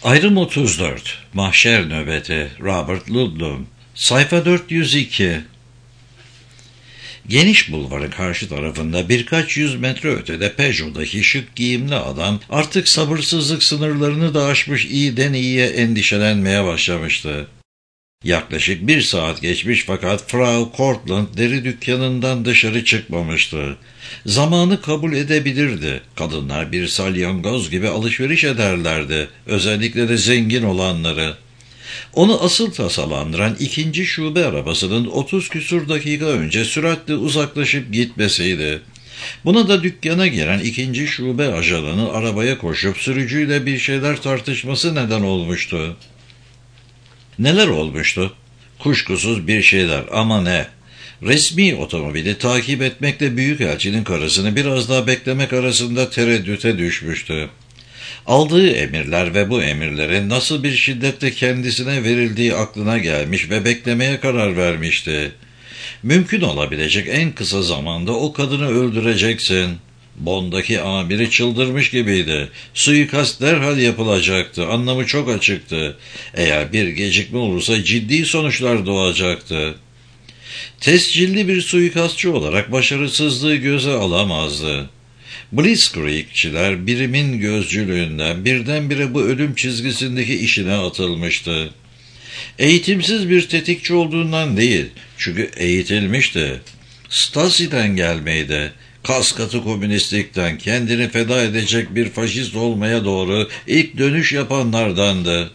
Ayrım 34. Mahşer nöbeti. Robert Ludlum. Sayfa 402. Geniş bulvarın karşı tarafında birkaç yüz metre ötede Peugeot'daki şık giyimli adam artık sabırsızlık sınırlarını da aşmış, iyiden iyiye endişelenmeye başlamıştı. Yaklaşık 1 saat geçmiş fakat Frau Cortland deri dükkanından dışarı çıkmamıştı. Zamanı kabul edebilirdi. Kadınlar bir salyangoz gibi alışveriş ederlerdi. Özellikle de zengin olanları. Onu asıl tasalandıran ikinci şube arabasının 30 küsur dakika önce süratle uzaklaşıp gitmesiydi. Buna da dükkana giren ikinci şube ajanının arabaya koşup sürücüyle bir şeyler tartışması neden olmuştu. Neler olmuştu? Kuşkusuz bir şeyler, ama ne? Resmi otomobili takip etmekle büyükelçinin karısını biraz daha beklemek arasında tereddüte düşmüştü. Aldığı emirler ve bu emirlerin nasıl bir şiddetle kendisine verildiği aklına gelmiş ve beklemeye karar vermişti. Mümkün olabilecek en kısa zamanda o kadını öldüreceksin. Bond'daki amiri çıldırmış gibiydi. Suikast derhal yapılacaktı. Anlamı çok açıktı. Eğer bir gecikme olursa ciddi sonuçlar doğacaktı. Tescilli bir suikastçı olarak başarısızlığı göze alamazdı. Blitzkrieg'çiler birimin gözcülüğünden birdenbire bu ölüm çizgisindeki işine atılmıştı. Eğitimsiz bir tetikçi olduğundan değil, çünkü eğitilmişti. Stasi'den gelmeydi. Kaskatı komünistlikten kendini feda edecek bir faşist olmaya doğru ilk dönüş yapanlardandı.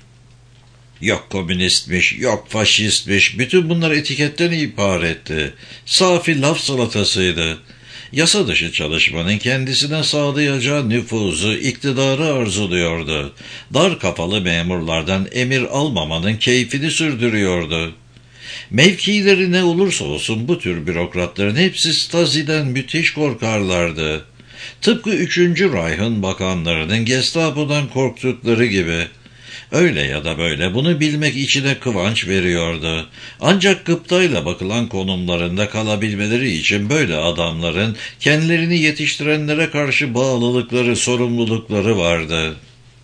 Yok komünistmiş, yok faşistmiş, bütün bunlar etiketten ibaretti. Safi laf salatasıydı. Yasa dışı çalışmanın kendisine sağlayacağı nüfuzu, iktidarı arzuluyordu. Dar kafalı memurlardan emir almamanın keyfini sürdürüyordu. Mevkileri ne olursa olsun bu tür bürokratların hepsi Stasi'den müthiş korkarlardı. Tıpkı 3. Reich'ın bakanlarının Gestapo'dan korktukları gibi. Öyle ya da böyle bunu bilmek içine kıvanç veriyordu. Ancak gıptayla bakılan konumlarında kalabilmeleri için böyle adamların kendilerini yetiştirenlere karşı bağlılıkları, sorumlulukları vardı.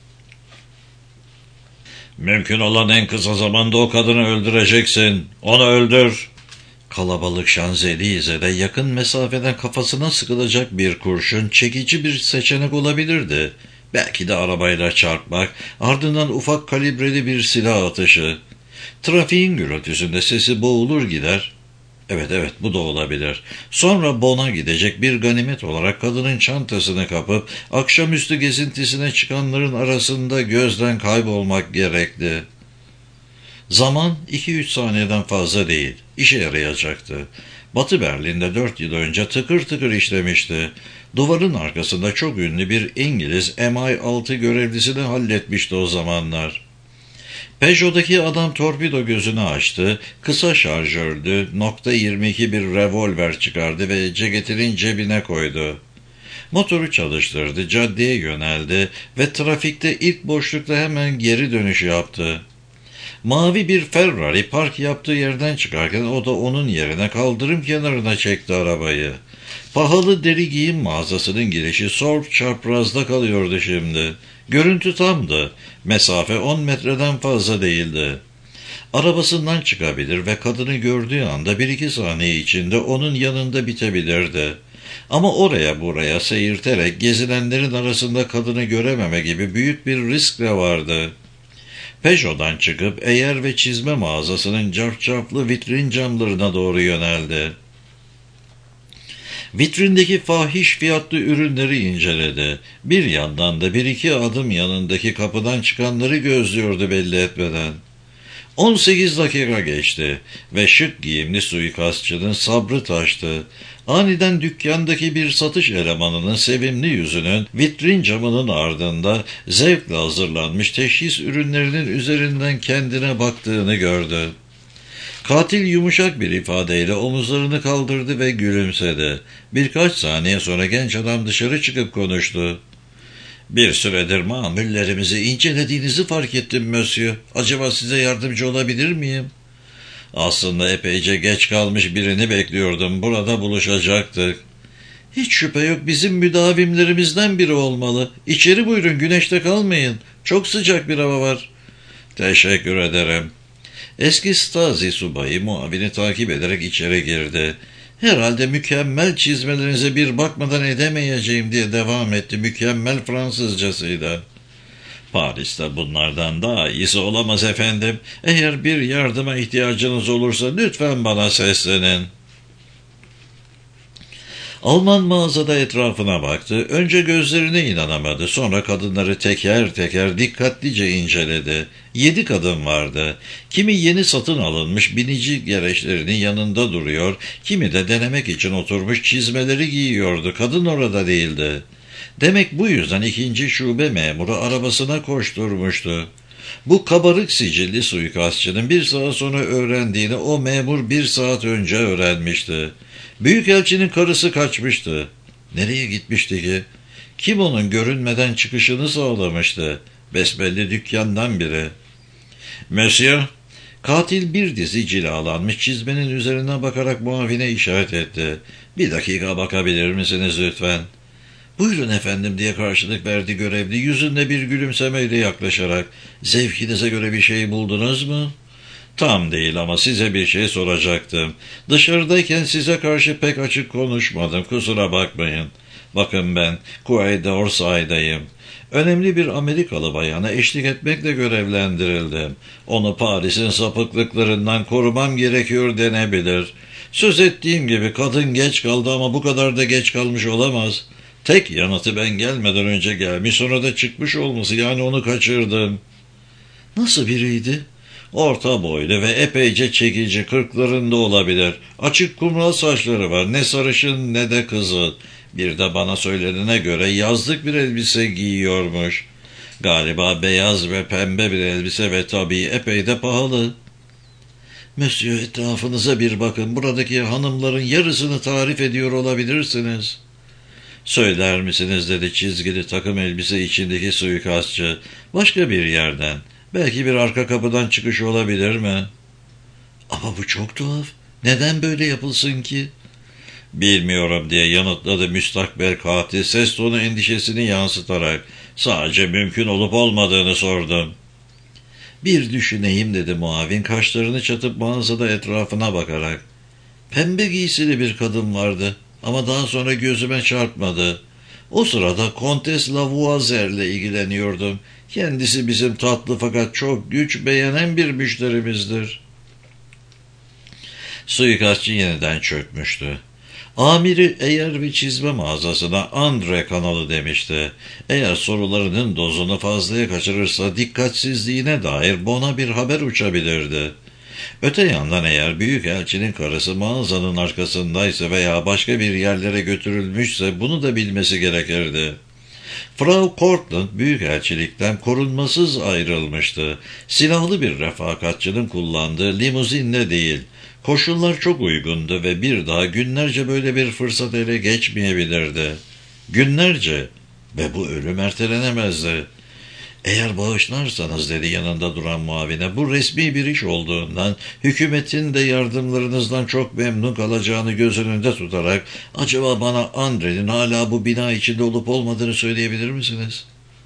Mümkün olan en kısa zamanda o kadını öldüreceksin. Onu öldür. Kalabalık Şanzelize'de yakın mesafeden kafasına sıkılacak bir kurşun çekici bir seçenek olabilirdi. Belki de arabayla çarpmak, ardından ufak kalibreli bir silah atışı. Trafiğin gürültüsünde sesi boğulur gider. Evet, bu da olabilir. Sonra Bonn'a gidecek bir ganimet olarak kadının çantasını kapıp akşamüstü gezintisine çıkanların arasında gözden kaybolmak gerekti. Zaman 2-3 saniyeden fazla değil. İşe yarayacaktı. Batı Berlin'de 4 yıl önce tıkır tıkır işlemişti. Duvarın arkasında çok ünlü bir İngiliz MI6 görevlisini halletmişti o zamanlar. Peugeot'daki adam torpido gözünü açtı, kısa şarjörlü .22 bir revolver çıkardı ve ceketinin cebine koydu. Motoru çalıştırdı, caddeye yöneldi ve trafikte ilk boşlukta hemen geri dönüş yaptı. Mavi bir Ferrari park yaptığı yerden çıkarken o da onun yerine kaldırım kenarına çekti arabayı. Pahalı deri giyim mağazasının girişi sol çaprazda kalıyordu şimdi. Görüntü tamdı. Mesafe 10 metreden fazla değildi. Arabasından çıkabilir ve kadını gördüğü anda 1-2 saniye içinde onun yanında bitebilirdi. Ama oraya buraya seyirterek gezilenlerin arasında kadını görememe gibi büyük bir risk de vardı. Peugeot'dan çıkıp eğer ve çizme mağazasının cafcaflı vitrin camlarına doğru yöneldi. Vitrindeki fahiş fiyatlı ürünleri inceledi. Bir yandan da 1-2 adım yanındaki kapıdan çıkanları gözlüyordu belli etmeden. 18 dakika geçti ve şık giyimli suikastçının sabrı taştı. Aniden dükkandaki bir satış elemanının sevimli yüzünün vitrin camının ardında zevkle hazırlanmış teşhis ürünlerinin üzerinden kendine baktığını gördü. Katil yumuşak bir ifadeyle omuzlarını kaldırdı ve gülümsedi. Birkaç saniye sonra genç adam dışarı çıkıp konuştu. Bir süredir mamullerimizi incelediğinizi fark ettim Monsieur. Acaba size yardımcı olabilir miyim? Aslında epeyce geç kalmış birini bekliyordum. Burada buluşacaktık. Hiç şüphe yok, bizim müdavimlerimizden biri olmalı. İçeri buyurun, güneşte kalmayın. Çok sıcak bir hava var. Teşekkür ederim. Eski Stasi subayı muavini takip ederek içeri girdi. Herhalde mükemmel çizmelerinize bir bakmadan edemeyeceğim diye devam etti mükemmel Fransızcasıyla. Paris'te bunlardan daha iyisi olamaz efendim. Eğer bir yardıma ihtiyacınız olursa lütfen bana seslenin. Alman mağazada etrafına baktı. Önce gözlerine inanamadı. Sonra kadınları teker teker dikkatlice inceledi. 7 kadın vardı. Kimi yeni satın alınmış binici gereçlerinin yanında duruyor, kimi de denemek için oturmuş çizmeleri giyiyordu. Kadın orada değildi. Demek bu yüzden ikinci şube memuru arabasına koşturmuştu. Bu kabarık sicilli suikastçının bir saat sonra öğrendiğini o memur 1 saat önce öğrenmişti. Büyükelçinin karısı kaçmıştı. Nereye gitmişti ki? Kim onun görünmeden çıkışını sağlamıştı? Besbelli dükkandan biri. Monsieur, katil bir dizi cilalanmış çizmenin üzerine bakarak muavine işaret etti. Bir dakika bakabilir misiniz lütfen? Buyurun efendim diye karşılık verdi görevli yüzünde bir gülümsemeyle yaklaşarak. Zevkinize göre bir şey buldunuz mu? Tam değil ama size bir şey soracaktım. Dışarıdayken size karşı pek açık konuşmadım, kusura bakmayın. Bakın ben Quai önemli bir Amerikalı bayana eşlik etmekle görevlendirildim. Onu Paris'in sapıklıklarından korumam gerekiyor denebilir. Söz ettiğim gibi kadın geç kaldı ama bu kadar da geç kalmış olamaz. Tek yanıtı ben gelmeden önce gelmiş, sonra da çıkmış olması, yani onu kaçırdım. Nasıl biriydi? Orta boylu ve epeyce çekici, 40'larında olabilir. Açık kumral saçları var, ne sarışın ne de kızıl. Bir de bana söylenene göre yazlık bir elbise giyiyormuş. Galiba beyaz ve pembe bir elbise ve tabii epey de pahalı. Monsieur, etrafınıza bir bakın, buradaki hanımların yarısını tarif ediyor olabilirsiniz. Söyler misiniz dedi çizgili takım elbise içindeki suikastçı. Başka bir yerden, belki bir arka kapıdan çıkış olabilir mi? Ama bu çok tuhaf. Neden böyle yapılsın ki? Bilmiyorum diye yanıtladı müstakbel katil ses tonu endişesini yansıtarak. Sadece mümkün olup olmadığını sordum. Bir düşüneyim dedi muavin kaşlarını çatıp mağazada etrafına bakarak. Pembe giysili bir kadın vardı ama daha sonra gözüme çarpmadı. O sırada Kontes Lavoisier'le ilgileniyordum. Kendisi bizim tatlı fakat çok güç beğenen bir müşterimizdir. Suikastçı yeniden çökmüştü. Amiri eğer bir çizme mağazasına Andre kanalı demişti. Eğer sorularının dozunu fazlaya kaçırırsa dikkatsizliğine dair Bon'a bir haber uçabilirdi. Öte yandan eğer büyükelçinin karısı mağazanın arkasındaysa veya başka bir yerlere götürülmüşse bunu da bilmesi gerekirdi. Frau Cortland büyükelçilikten korunmasız ayrılmıştı. Silahlı bir refakatçının kullandığı limuzinle değil. Koşullar çok uygundu ve bir daha günlerce böyle bir fırsat ele geçmeyebilirdi. Günlerce ve bu ölüm ertelenemezdi. Eğer bağışlarsanız dedi yanında duran muavine, bu resmi bir iş olduğundan hükümetin de yardımlarınızdan çok memnun kalacağını göz önünde tutarak acaba bana Andre'nin hala bu bina içinde olup olmadığını söyleyebilir misiniz?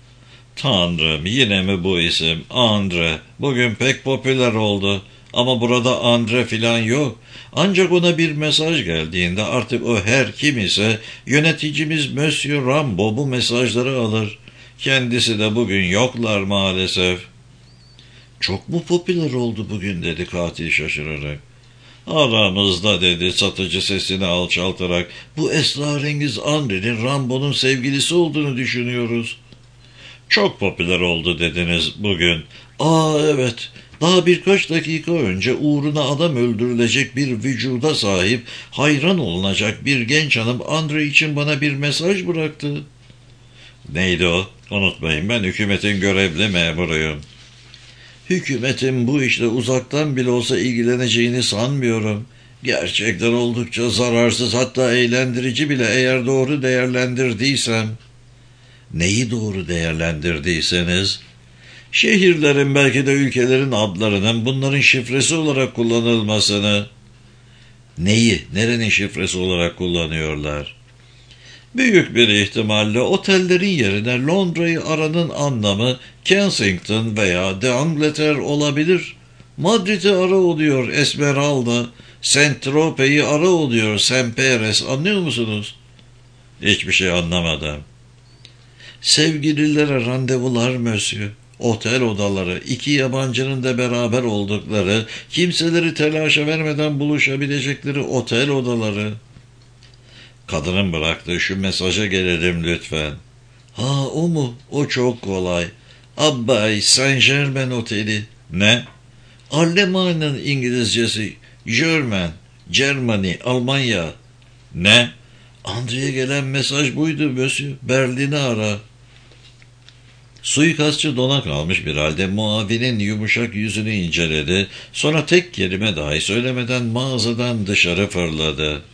Tanrım, yine mi bu isim? Andre. Bugün pek popüler oldu. Ama burada Andre filan yok. Ancak ona bir mesaj geldiğinde artık o her kim ise yöneticimiz Monsieur Rambo bu mesajları alır. Kendisi de bugün yoklar maalesef. Çok mu popüler oldu bugün dedi katil şaşırarak. Aramızda dedi satıcı sesini alçaltarak. Bu esrarengiz Andre'nin Rambo'nun sevgilisi olduğunu düşünüyoruz. Çok popüler oldu dediniz bugün. Evet. Daha birkaç dakika önce uğruna adam öldürülecek bir vücuda sahip, hayran olunacak bir genç hanım Andre için bana bir mesaj bıraktı. Neydi o? Unutmayın, ben hükümetin görevli memuruyum. Hükümetin bu işle uzaktan bile olsa ilgileneceğini sanmıyorum. Gerçekten oldukça zararsız, hatta eğlendirici bile eğer doğru değerlendirdiysem. Neyi doğru değerlendirdiyseniz? Şehirlerin belki de ülkelerin adlarının bunların şifresi olarak kullanılmasını. Neyi, nerenin şifresi olarak kullanıyorlar? Büyük bir ihtimalle otellerin yerine Londra'yı aranın anlamı Kensington veya de Angleterre olabilir. Madrid'i ara oluyor Esmeralda, Saint-Tropez'i ara oluyor Semperes, anlıyor musunuz? Hiçbir şey anlamadım. Sevgililere randevular Monsieur. Otel odaları, iki yabancının da beraber oldukları, kimseleri telaşa vermeden buluşabilecekleri otel odaları. Kadının bıraktığı şu mesaja gelelim lütfen. Ha, o mu? O çok kolay. Abbey Saint Germain Oteli. Ne? Almanya'nın İngilizcesi. German, Germany, Almanya. Ne? Andre'ye gelen mesaj buydu Monsieur. Berlin'i ara. Suikastçı dona kalmış bir halde muavinin yumuşak yüzünü inceledi. Sonra tek kelime dahi söylemeden mağazadan dışarı fırladı.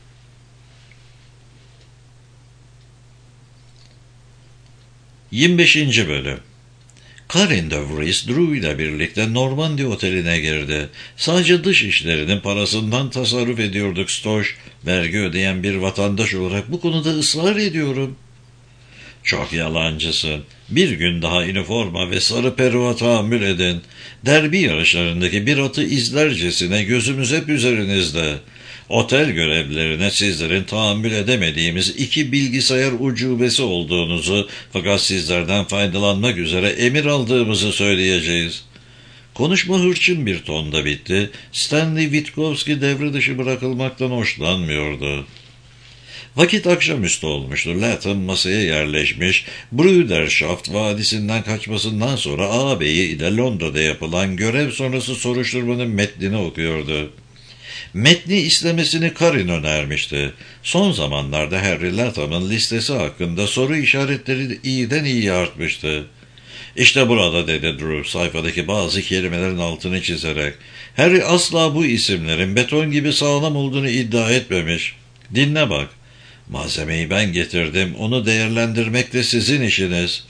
25. Bölüm. Karin de Vries, Drew ile birlikte Normandy Oteli'ne girdi. Sadece dış işlerinin parasından tasarruf ediyorduk Stoş. Vergi ödeyen bir vatandaş olarak bu konuda ısrar ediyorum. Çok yalancısın. Bir gün daha üniforma ve sarı peruğa tahammül edin. Derbi yarışlarındaki bir atı izlercesine gözümüz hep üzerinizde. Otel görevlilerine sizlerin tahammül edemediğimiz iki bilgisayar ucubesi olduğunuzu fakat sizlerden faydalanmak üzere emir aldığımızı söyleyeceğiz. Konuşma hırçın bir tonda bitti. Stanley Witkowski devre dışı bırakılmaktan hoşlanmıyordu. Vakit akşamüstü olmuştu. Latham masaya yerleşmiş, Brüderschaft Vadisi'nden kaçmasından sonra ağabeyi ile Londra'da yapılan görev sonrası soruşturmanın metnini okuyordu. Metni istemesini Karin önermişti. Son zamanlarda Harry Latham'ın listesi hakkında soru işaretleri iyiden iyiye artmıştı. İşte burada dedi Drew sayfadaki bazı kelimelerin altını çizerek. Harry asla bu isimlerin beton gibi sağlam olduğunu iddia etmemiş. Dinle bak. Malzemeyi ben getirdim. Onu değerlendirmek de sizin işiniz.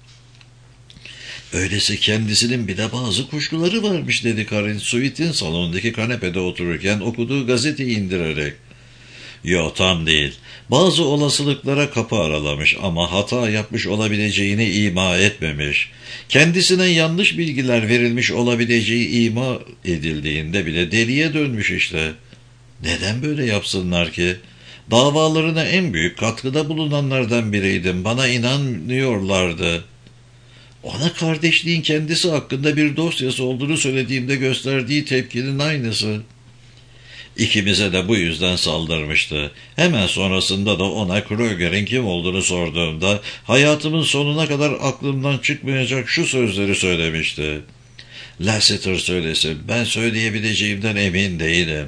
Öyleyse kendisinin bile bazı kuşkuları varmış dedi Karin. Suite'in salondaki kanepede otururken okuduğu gazeteyi indirerek. Yo, tam değil. Bazı olasılıklara kapı aralamış ama hata yapmış olabileceğini ima etmemiş. Kendisine yanlış bilgiler verilmiş olabileceği ima edildiğinde bile deliye dönmüş işte. Neden böyle yapsınlar ki? Davalarına en büyük katkıda bulunanlardan biriydim. Bana inanmıyorlardı. Ona kardeşliğin kendisi hakkında bir dosyası olduğunu söylediğimde gösterdiği tepkinin aynısı. İkimize de bu yüzden saldırmıştı. Hemen sonrasında da ona Kruger'in kim olduğunu sorduğumda hayatımın sonuna kadar aklımdan çıkmayacak şu sözleri söylemişti. Lasseter söylesin, ben söyleyebileceğimden emin değilim.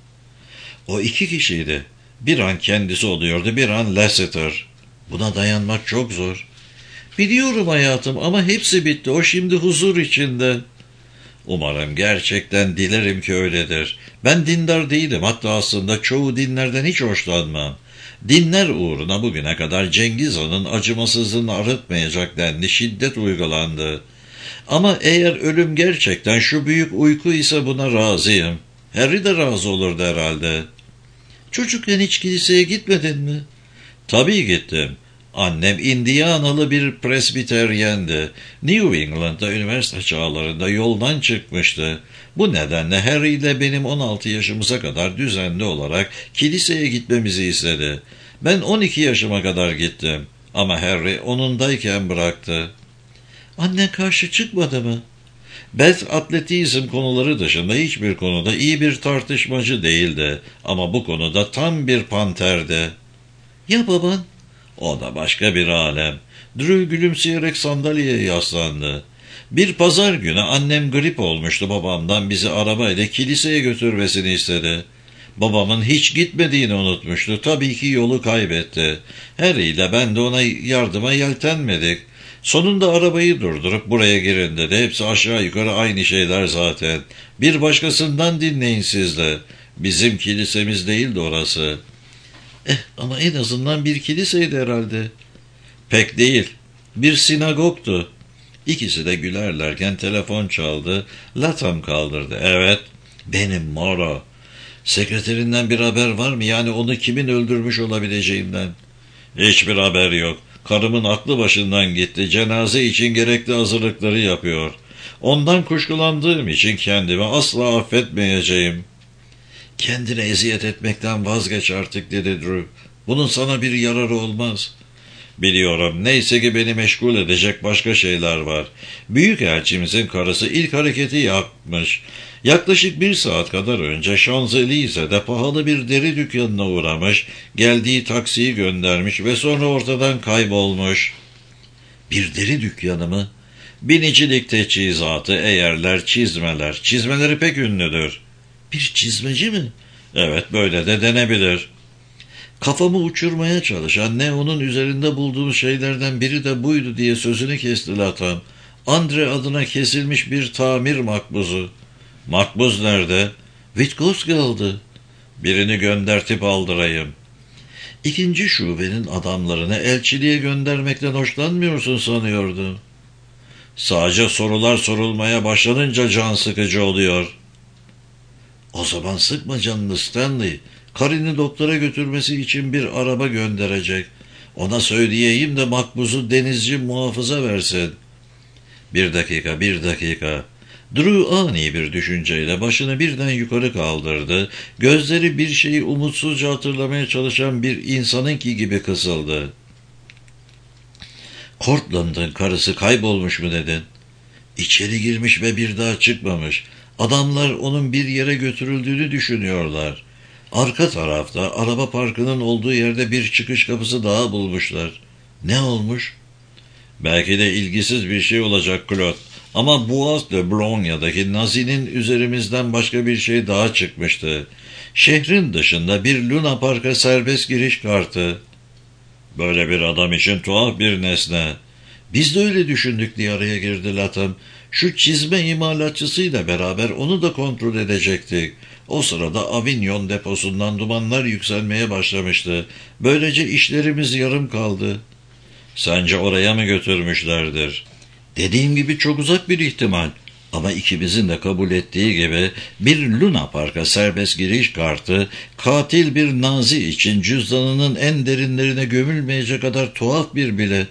O iki kişiydi. Bir an kendisi oluyordu, bir an Lasseter. Buna dayanmak çok zor. Biliyorum hayatım ama hepsi bitti. O şimdi huzur içinde. Umarım, gerçekten dilerim ki öyledir. Ben dindar değilim. Hatta aslında çoğu dinlerden hiç hoşlanmam. Dinler uğruna bugüne kadar Cengiz Han'ın acımasızlığını arıtmayacak denli şiddet uygulandı. Ama eğer ölüm gerçekten şu büyük uyku ise buna razıyım. Harry de razı olurdu herhalde. Çocukken hiç kiliseye gitmedin mi? Tabii gittim. Annem Indianalı bir presbiteryendi. New England'da üniversite çağlarında yoldan çıkmıştı. Bu nedenle Harry ile benim 16 yaşımıza kadar düzenli olarak kiliseye gitmemizi istedi. Ben 12 yaşıma kadar gittim. Ama Harry onundayken bıraktı. Annen karşı çıkmadı mı? Beth atletizm konuları dışında hiçbir konuda iyi bir tartışmacı değildi. Ama bu konuda tam bir panterdi. Ya baban? O da başka bir alem. Drew gülümseyerek sandalyeye yaslandı. Bir pazar günü annem grip olmuştu, babamdan bizi arabayla kiliseye götürmesini istedi. Babamın hiç gitmediğini unutmuştu. Tabii ki yolu kaybetti. Harry ile ben de ona yardıma yeltenmedik. Sonunda arabayı durdurup buraya girin dedi. Hepsi aşağı yukarı aynı şeyler zaten. Bir başkasından dinleyin siz de. Bizim kilisemiz değildi orası. Ama en azından bir kiliseydi herhalde. Pek değil. Bir sinagogtu. İkisi de gülerlerken telefon çaldı. Latham kaldırdı. Evet, benim Moro. Sekreterinden bir haber var mı? Yani onu kimin öldürmüş olabileceğinden. Hiçbir haber yok. Karımın aklı başından gitti. Cenaze için gerekli hazırlıkları yapıyor. Ondan kuşkulandığım için kendimi asla affetmeyeceğim. Kendine eziyet etmekten vazgeç artık, dedi Drew. Bunun sana bir yararı olmaz. Biliyorum. Neyse ki beni meşgul edecek başka şeyler var. Büyükelçimizin karısı ilk hareketi yapmış. Yaklaşık 1 saat kadar önce Şanzelize'de pahalı bir deri dükkanına uğramış, geldiği taksiyi göndermiş ve sonra ortadan kaybolmuş. Bir deri dükkanı mı? Binicilik teçhizatı, eğerler, çizmeler. Çizmeleri pek ünlüdür. Bir çizmeci mi? Evet, böyle de denebilir. Kafamı uçurmaya çalışan ne onun üzerinde bulduğum şeylerden biri de buydu diye sözünü kesti Latham. Andre adına kesilmiş bir tamir makbuzu. Makbuz nerede? Witkowski aldı. Birini göndertip aldırayım. 2. şubenin adamlarını elçiliğe göndermekten hoşlanmıyorsun sanıyordum. Sadece sorular sorulmaya başlanınca can sıkıcı oluyor. O zaman sıkma canını Stanley. Karin'i doktora götürmesi için bir araba gönderecek. Ona söyleyeyim de makbuzu denizci muhafıza versin. Bir dakika. Drew ani bir düşünceyle başını birden yukarı kaldırdı. Gözleri bir şeyi umutsuzca hatırlamaya çalışan bir insanınki gibi kısıldı. Cortland'ın karısı kaybolmuş mu dedin? İçeri girmiş ve bir daha çıkmamış. Adamlar onun bir yere götürüldüğünü düşünüyorlar. Arka tarafta araba parkının olduğu yerde bir çıkış kapısı daha bulmuşlar. Ne olmuş? Belki de ilgisiz bir şey olacak Claude. Ama Bois de Boulogna'daki Nazi'nin üzerimizden başka bir şey daha çıkmıştı. Şehrin dışında bir Luna Park'a serbest giriş kartı. Böyle bir adam için tuhaf bir nesne. Biz de öyle düşündük diye araya girdi Latham. Şu çizme imalatçısıyla beraber onu da kontrol edecektik. O sırada Avignon deposundan dumanlar yükselmeye başlamıştı. Böylece işlerimiz yarım kaldı. Sence oraya mı götürmüşlerdir? Dediğim gibi çok uzak bir ihtimal. Ama ikimizin de kabul ettiği gibi bir Luna Park'a serbest giriş kartı, katil bir Nazi için cüzdanının en derinlerine gömülmeyecek kadar tuhaf bir bilet.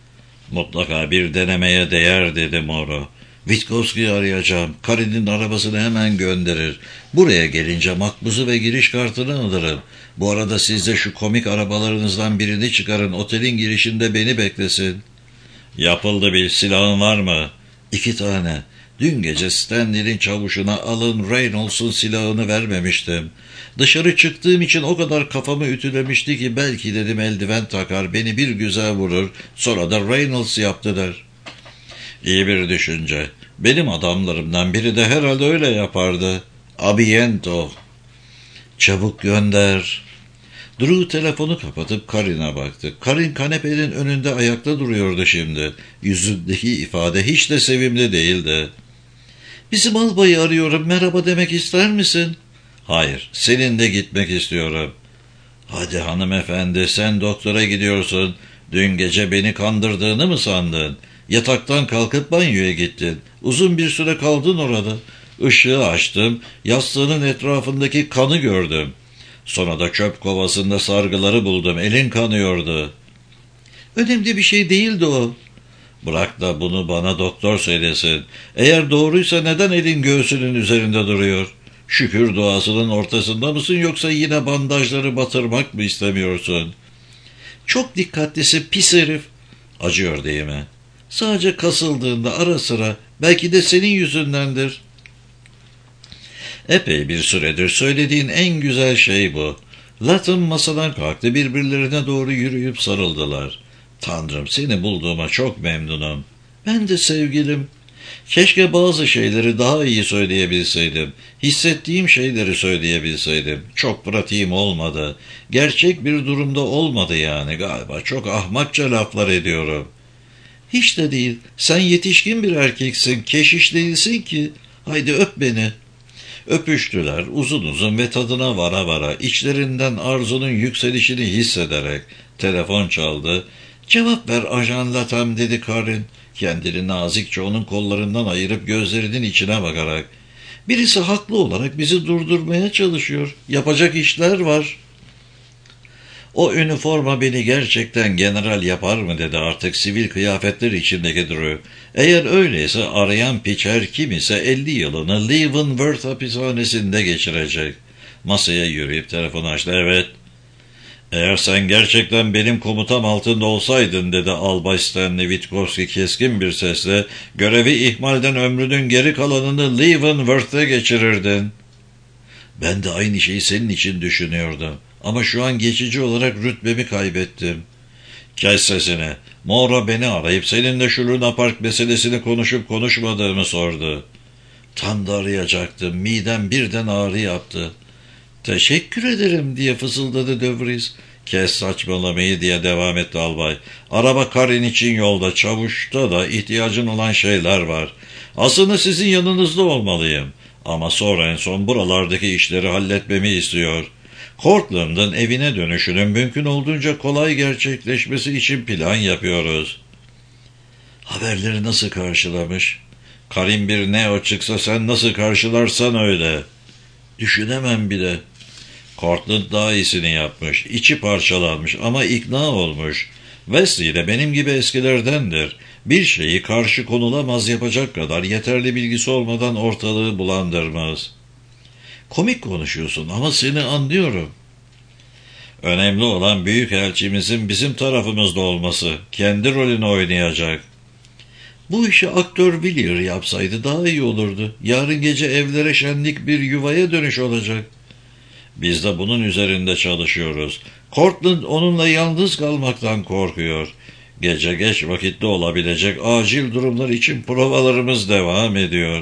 Mutlaka bir denemeye değer, dedi Moro. Witkowski'yi arayacağım. Karin'in arabasını hemen gönderir. Buraya gelince makbuzu ve giriş kartını alırım. Bu arada siz de şu komik arabalarınızdan birini çıkarın. Otelin girişinde beni beklesin. Yapıldı, bir silahın var mı? 2 tane. Dün gece Stanley'nin çavuşuna Alan Reynolds'un silahını vermemiştim. Dışarı çıktığım için o kadar kafamı ütülemişti ki belki dedim eldiven takar, beni bir güzel vurur, sonra da Reynolds yaptı der. İyi bir düşünce. Benim adamlarımdan biri de herhalde öyle yapardı. Abiento. Çabuk gönder. Drew telefonu kapatıp Karin'e baktı. Karin kanepenin önünde ayakta duruyordu şimdi. Yüzündeki ifade hiç de sevimli değildi. Bizim albayı arıyorum, merhaba demek ister misin? Hayır, seninle gitmek istiyorum. Hadi hanımefendi, sen doktora gidiyorsun. Dün gece beni kandırdığını mı sandın? Yataktan kalkıp banyoya gittin. Uzun bir süre kaldın orada. Işığı açtım, yastığının etrafındaki kanı gördüm. Sonra da çöp kovasında sargıları buldum, elin kanıyordu. Önemli bir şey değildi o. Bırak da bunu bana doktor söylesin. Eğer doğruysa neden elin göğsünün üzerinde duruyor? Şükür duasının ortasında mısın, yoksa yine bandajları batırmak mı istemiyorsun? Çok dikkatlisi pis herif. Acıyor değil mi? Sadece kasıldığında ara sıra, belki de senin yüzündendir. Epey bir süredir söylediğin en güzel şey bu. Latham masadan kalktı, birbirlerine doğru yürüyüp sarıldılar. Tanrım, seni bulduğuma çok memnunum. Ben de sevgilim. Keşke bazı şeyleri daha iyi söyleyebilseydim. Hissettiğim şeyleri söyleyebilseydim. Çok pratiğim olmadı. Gerçek bir durumda olmadı yani galiba. Çok ahmakça laflar ediyorum. Hiç de değil. Sen yetişkin bir erkeksin. Keşiş değilsin ki. Haydi öp beni. Öpüştüler uzun uzun ve tadına vara vara, içlerinden arzunun yükselişini hissederek. Telefon çaldı. Cevap ver Ajan Latham, dedi Karin, kendini nazikçe onun kollarından ayırıp gözlerinin içine bakarak. Birisi haklı olarak bizi durdurmaya çalışıyor. Yapacak işler var. O üniforma beni gerçekten general yapar mı dedi artık sivil kıyafetler içindeki Drew. Eğer öyleyse arayan piçer kim ise 50 yılını Leavenworth hapishanesinde geçirecek. Masaya yürüyüp telefonu açtı. Evet. Eğer sen gerçekten benim komutam altında olsaydın dedi Albay Stanley Witkowski keskin bir sesle, görevi ihmalden ömrünün geri kalanını Leavenworth'ta geçirirdin. Ben de aynı şeyi senin için düşünüyordum. Ama şu an geçici olarak rütbemi kaybettim. Kes sesini. Moro beni arayıp seninle şu Luna Park meselesini konuşup konuşmadığımı sordu. Tam da arayacaktım. Midem birden ağrı yaptı. Teşekkür ederim diye fısıldadı De Vries. Kes saçmalamayı diye devam etti albay. Araba Karin için yolda, çavuşta da ihtiyacın olan şeyler var. Aslında sizin yanınızda olmalıyım. Ama sonra en son buralardaki işleri halletmemi istiyor. Cortland'ın evine dönüşünün mümkün olduğunca kolay gerçekleşmesi için plan yapıyoruz. Haberleri nasıl karşılamış? Karin bir Neo çıksa sen nasıl karşılarsan öyle. Düşünemem bile. Cortland daha iyisini yapmış. İçi parçalanmış ama ikna olmuş. Wesley de benim gibi eskilerdendir. Bir şeyi karşı konulamaz yapacak kadar yeterli bilgisi olmadan ortalığı bulandırmaz. Komik konuşuyorsun ama seni anlıyorum. Önemli olan büyükelçimizin bizim tarafımızda olması. Kendi rolünü oynayacak. Bu işi aktör Villier yapsaydı daha iyi olurdu. Yarın gece evlere şenlik bir yuvaya dönüş olacak. Biz de bunun üzerinde çalışıyoruz. Cortland onunla yalnız kalmaktan korkuyor. Gece geç vakitte olabilecek acil durumlar için provalarımız devam ediyor.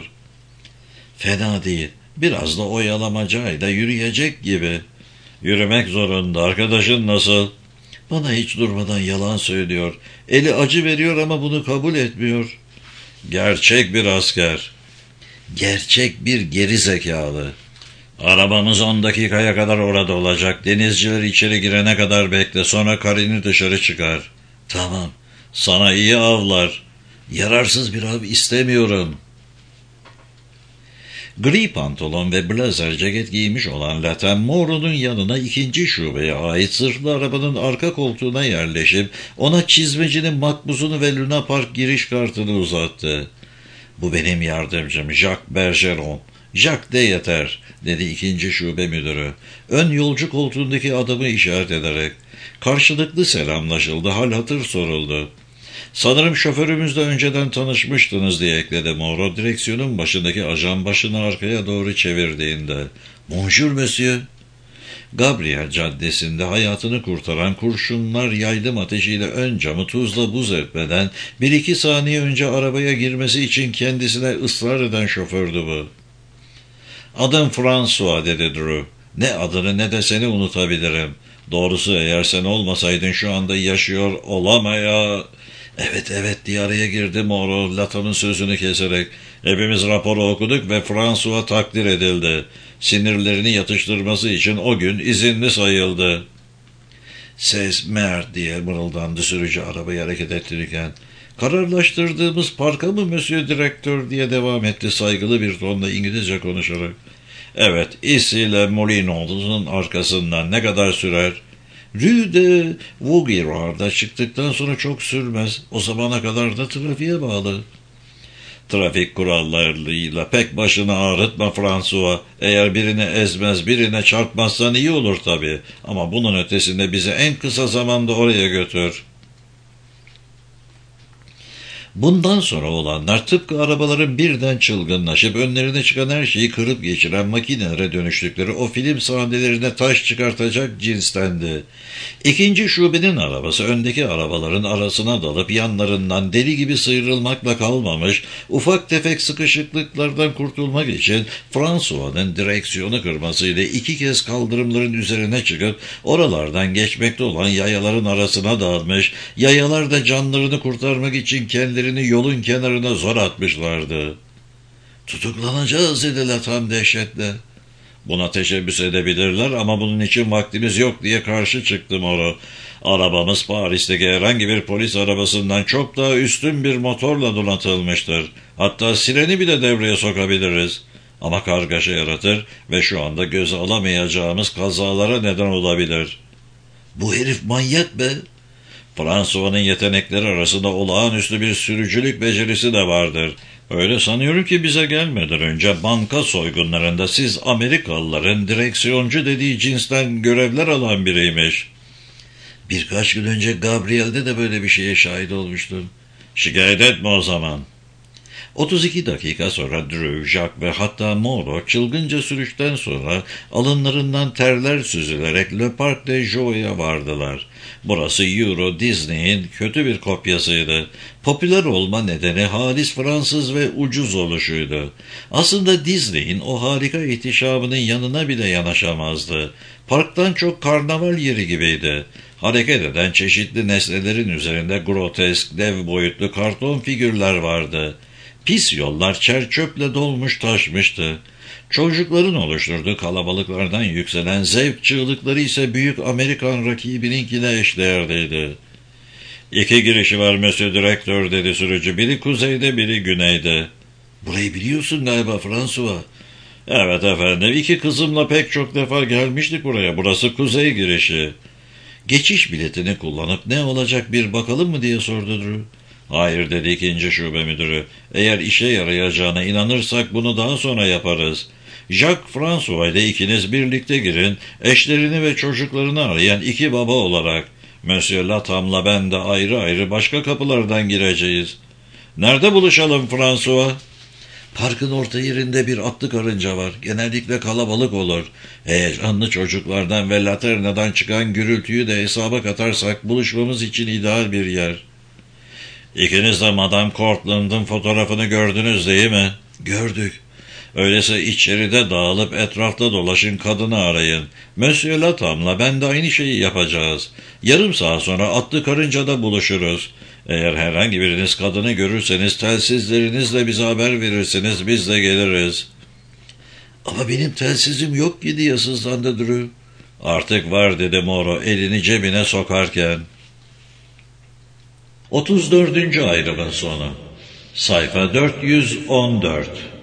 Fena değil. Biraz da oyalamacayla yürüyecek gibi. Yürümek zorunda. Arkadaşın nasıl? Bana hiç durmadan yalan söylüyor. Eli acı veriyor ama bunu kabul etmiyor. Gerçek bir asker. Gerçek bir geri zekalı. Arabamız 10 dakikaya kadar orada olacak. Denizciler içeri girene kadar bekle. Sonra Karin'i dışarı çıkar. Tamam. Sana iyi avlar. Yararsız bir av istemiyorum. Gri pantolon ve blazer ceket giymiş olan Latin Moro'nun yanına 2. şubeye ait zırhlı arabanın arka koltuğuna yerleşip ona çizmecinin makbuzunu ve Luna Park giriş kartını uzattı. Bu benim yardımcım Jacques Bergeron. Jacques de yeter dedi 2. şube müdürü. Ön yolcu koltuğundaki adamı işaret ederek. Karşılıklı selamlaşıldı, hal hatır soruldu. Sanırım şoförümüzle önceden tanışmıştınız diye ekledi Moro direksiyonun başındaki ajan başını arkaya doğru çevirdiğinde. Bonjour monsieur. Gabriel Caddesi'nde hayatını kurtaran kurşunlar yaylım ateşiyle ön camı tuzla buz etmeden 1-2 saniye önce arabaya girmesi için kendisine ısrar eden şofördü bu. Adım François dedi Drew. Ne adını ne de seni unutabilirim. Doğrusu eğer sen olmasaydın şu anda yaşıyor olamaya... Evet diye araya girdi Moro Laton'un sözünü keserek. Hepimiz raporu okuduk ve François takdir edildi. Sinirlerini yatıştırması için o gün izinli sayıldı. Ses mer diye mırıldandı sürücü arabayı hareket ettirirken. Kararlaştırdığımız parka mı Monsieur Direktör diye devam etti saygılı bir tonla İngilizce konuşarak. Evet, Issy ile Molino'nun arkasından ne kadar sürer? Rue de Vaugirard'a çıktıktan sonra çok sürmez. O zamana kadar da trafiğe bağlı. Trafik kurallarıyla pek başını ağrıtma François. Eğer birini ezmez, birine çarpmazsan iyi olur tabii. Ama bunun ötesinde bizi en kısa zamanda oraya götür. Bundan sonra olanlar tıpkı arabaların birden çılgınlaşıp önlerine çıkan her şeyi kırıp geçiren makinelere dönüştükleri o film sahnelerine taş çıkartacak cinstendi. 2. şubenin arabası öndeki arabaların arasına dalıp yanlarından deli gibi sıyrılmakla kalmamış, ufak tefek sıkışıklıklardan kurtulmak için François'ın direksiyonu kırmasıyla 2 kez kaldırımların üzerine çıkıp oralardan geçmekte olan yayaların arasına dalmış, yayalar da canlarını kurtarmak için kendilerini yolun kenarına zor atmışlardı. Tutuklanacağız dediler tam dehşetle. Buna teşebbüs edebilirler ama bunun için vaktimiz yok diye karşı çıktım Moro. Arabamız Paris'teki herhangi bir polis arabasından çok daha üstün bir motorla donatılmıştır. Hatta sireni bile devreye sokabiliriz. Ama kargaşa yaratır ve şu anda göze alamayacağımız kazalara neden olabilir. Bu herif manyak be. François'nın yetenekleri arasında olağanüstü bir sürücülük becerisi de vardır. Öyle sanıyorum ki bize gelmeden önce banka soygunlarında siz Amerikalıların direksiyoncu dediği cinsten görevler alan biriymiş. Birkaç gün önce Gabriel'de de böyle bir şeye şahit olmuştum. Şikayet etme o zaman. 32 dakika sonra Drew, Jacques ve hatta Moreau çılgınca sürüşten sonra alınlarından terler süzülerek Le Parc de Jou'ya vardılar. Burası Euro Disney'in kötü bir kopyasıydı. Popüler olma nedeni halis Fransız ve ucuz oluşuydu. Aslında Disney'in o harika ihtişamının yanına bile yanaşamazdı. Parktan çok karnaval yeri gibiydi. Hareket eden çeşitli nesnelerin üzerinde grotesk, dev boyutlu karton figürler vardı. Pis yollar çer-çöple dolmuş taşmıştı. Çocukların oluşturduğu kalabalıklardan yükselen zevk çığlıkları ise büyük Amerikan rakibininkine eşdeğerdeydi. "İki girişi var Monsieur Direktör," dedi sürücü. "Biri kuzeyde, biri güneyde." "Burayı biliyorsun galiba François." "Evet efendim, 2 kızımla pek çok defa gelmiştik buraya. Burası kuzey girişi." "Geçiş biletini kullanıp ne olacak bir bakalım mı?" diye sordu Drew. "Hayır," dedi 2. şube müdürü. "Eğer işe yarayacağına inanırsak bunu daha sonra yaparız. Jacques François ile ikiniz birlikte girin, eşlerini ve çocuklarını arayan 2 baba olarak. Monsieur Latham'la ben de ayrı ayrı başka kapılardan gireceğiz." "Nerede buluşalım François?" "Parkın orta yerinde bir atlı karınca var. Genellikle kalabalık olur. Heyecanlı çocuklardan ve Laterna'dan çıkan gürültüyü de hesaba katarsak buluşmamız için ideal bir yer." "İkiniz de Madame Cortland'ın fotoğrafını gördünüz değil mi?" "Gördük." "Öyleyse içeride dağılıp etrafta dolaşın, kadını arayın. Monsieur Latham'la ben de aynı şeyi yapacağız. Yarım saat sonra atlı karıncada buluşuruz. Eğer herhangi biriniz kadını görürseniz telsizlerinizle bize haber verirsiniz, biz de geliriz." "Ama benim telsizim yok ki," diye sızlandı Drew. "Artık var," dedi Moreau elini cebine sokarken. 34. ayrımın sonu. Sayfa 414.